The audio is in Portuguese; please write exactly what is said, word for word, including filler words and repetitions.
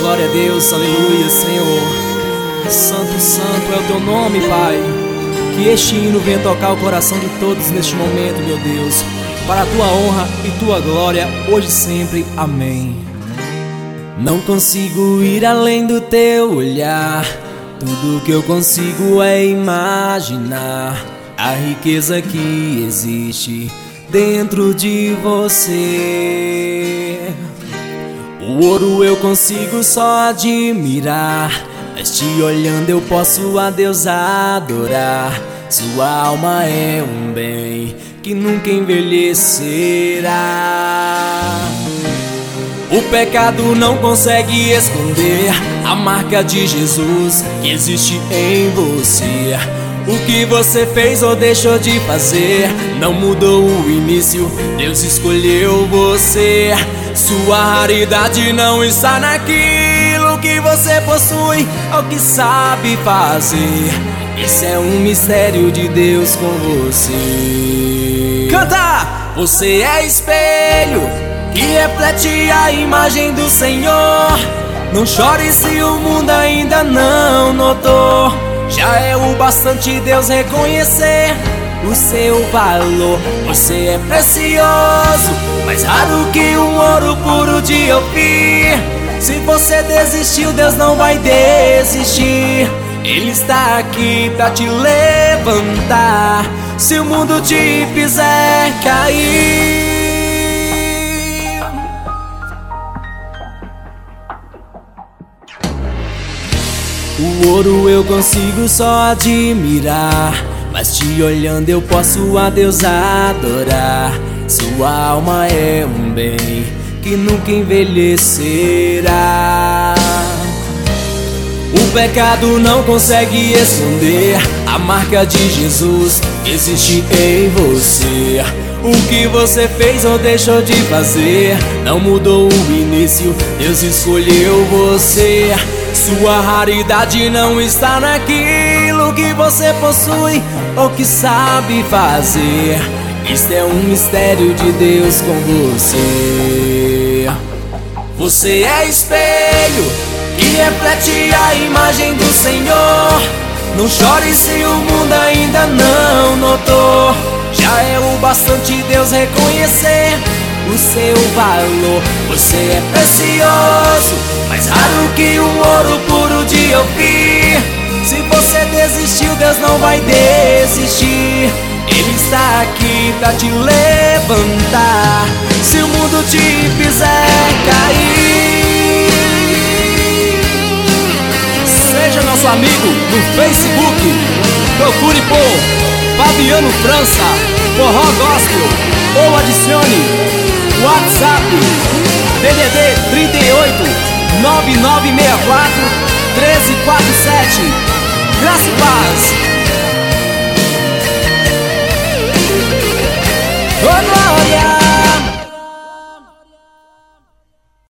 glória a Deus, aleluia, Senhor. Santo, santo é o teu nome, Pai. Que este hino venha tocar o coração de todos neste momento, meu Deus, para a tua honra e tua glória, hoje e sempre, amém. Não consigo ir além do teu olhar, tudo que eu consigo é imaginar a riqueza que existe dentro de você. O ouro eu consigo só admirar, mas te olhando eu posso a Deus adorar. Sua alma é um bem que nunca envelhecerá. O pecado não consegue esconder a marca de Jesus que existe em você. O que você fez ou deixou de fazer não mudou o início, Deus escolheu você. Sua raridade não está naquilo que você possui ou que sabe fazer. Esse é um mistério de Deus com você. Canta! Você é espelho que reflete a imagem do Senhor. Não chore se o mundo ainda não notou. Já é o bastante Deus reconhecer o seu valor. Você é precioso, mais raro que um ouro puro de ouvir. Se você desistiu, Deus não vai desistir. Ele está aqui pra te levantar se o mundo te fizer cair. O ouro eu consigo só admirar, mas te olhando eu posso a Deus adorar. Sua alma é um bem que nunca envelhecerá. O pecado não consegue esconder a marca de Jesus que existe em você. O que você fez ou deixou de fazer não mudou o início, Deus escolheu você. Sua raridade não está naquilo que você possui ou que sabe fazer. Isto é um mistério de Deus com você. Você é espelho que reflete a imagem do Senhor. Não chore se o mundo ainda não notou. Já é o bastante Deus reconhecer o seu valor. Você é precioso, mais raro que um ouro puro de ouvir. Se você desistiu, Deus não vai desistir. Ele está aqui pra te levantar se o mundo te fizer cair. Seja nosso amigo no Facebook, procure por Fabiano França Forró Gospel ou adicione WhatsApp D D D trinta e oito, nove nove seis quatro, um três quatro sete. Graça e paz.